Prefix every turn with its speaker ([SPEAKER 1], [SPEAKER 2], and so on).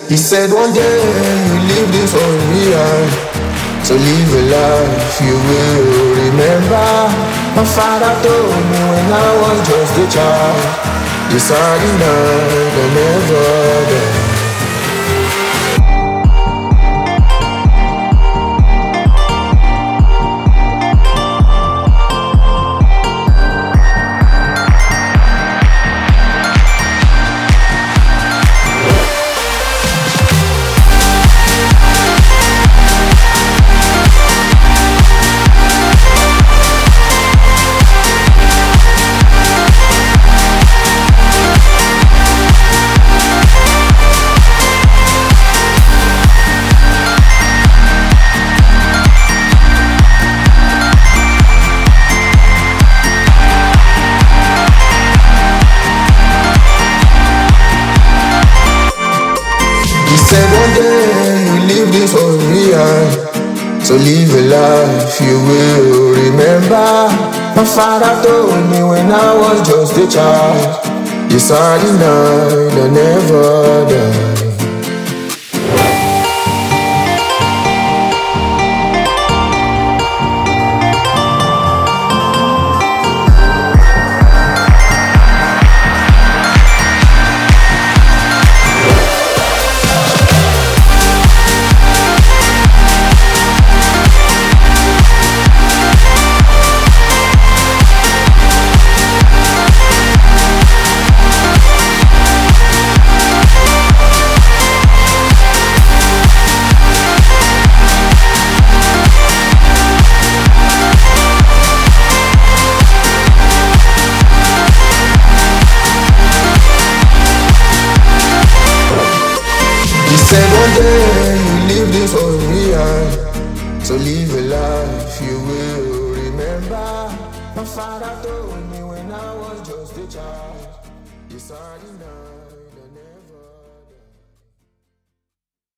[SPEAKER 1] He said one day you live this for real, so live a life you will remember. My father told me when I was just a child, this are the night that never die. He said one day you live this for real, so live a life you will remember. My father told me when I was just a child, this are the night that never die. He said one day you live this for real, so live a life you will remember. My father told me when I was just a child, this are the night.